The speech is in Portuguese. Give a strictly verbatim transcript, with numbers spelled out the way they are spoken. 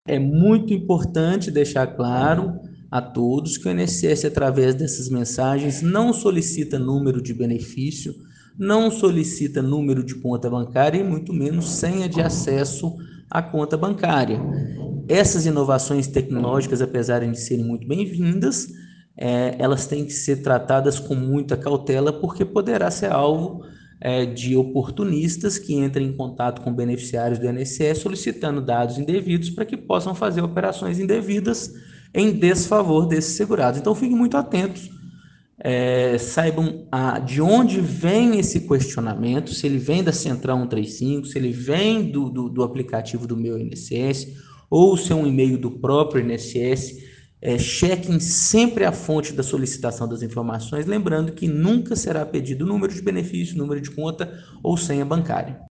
É muito importante deixar claro a todos que o I N S S, através dessas mensagens, não solicita número de benefício, não solicita número de conta bancária e muito menos senha de acesso à conta bancária. Essas inovações tecnológicas, apesar de serem muito bem-vindas, é, elas têm que ser tratadas com muita cautela, porque poderá ser alvo é, de oportunistas que entrem em contato com beneficiários do I N S S solicitando dados indevidos para que possam fazer operações indevidas em desfavor desses segurados. Então, fiquem muito atentos, é, saibam a, de onde vem esse questionamento, se ele vem da Central cento e trinta e cinco, se ele vem do, do, do aplicativo do meu I N S S, ou se é um e-mail do próprio I N S S. É, chequem sempre a fonte da solicitação das informações, lembrando que nunca será pedido número de benefício, número de conta ou senha bancária.